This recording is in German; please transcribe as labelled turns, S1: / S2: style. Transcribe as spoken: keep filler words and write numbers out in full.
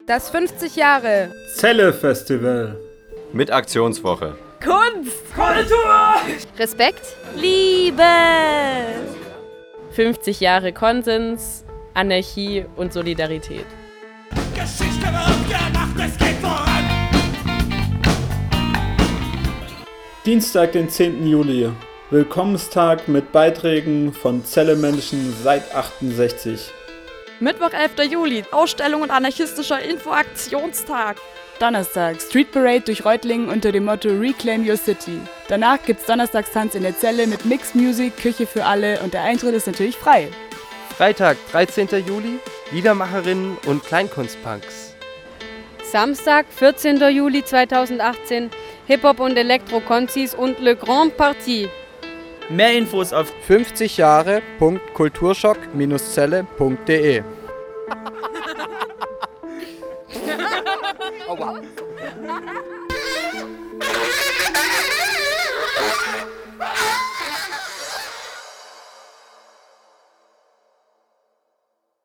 S1: Das fünfzig Jahre
S2: Celle Festival
S3: mit Aktionswoche.
S4: Kunst, Kultur,
S1: Respekt,
S4: Liebe.
S5: fünfzig Jahre Konsens, Anarchie und Solidarität.
S6: Geschichte wird gemacht, es geht voran.
S2: Dienstag, den zehnten Juli. Willkommenstag mit Beiträgen von Celle Menschen seit achtundsechzig.
S4: Mittwoch, elfter Juli, Ausstellung und anarchistischer Infoaktionstag.
S7: Donnerstag, Street Parade durch Reutlingen unter dem Motto Reclaim Your City. Danach gibt's Donnerstagstanz in der Zelle mit Mixed Music, Küche für alle und der Eintritt ist natürlich frei.
S8: Freitag, dreizehnten Juli, Liedermacherinnen und Kleinkunstpunks.
S9: Samstag, vierzehnten Juli zweitausendachtzehn, Hip-Hop und Elektro-Konzis und Le Grand Parti.
S10: Mehr Infos auf
S8: fünfzig Jahre punkt kulturschock Bindestrich zelle punkt de. Aua.